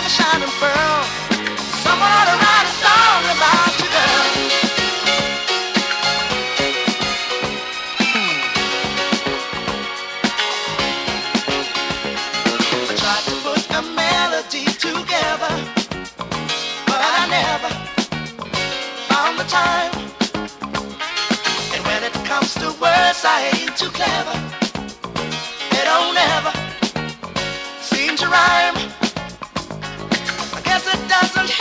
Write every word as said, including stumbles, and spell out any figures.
shining pearl. Someone ought to write a song about you, girl. I tried to put a melody together, but I never found the time. And when it comes to words, I ain't too clever. They don't ever seem to rhyme. I guess it doesn't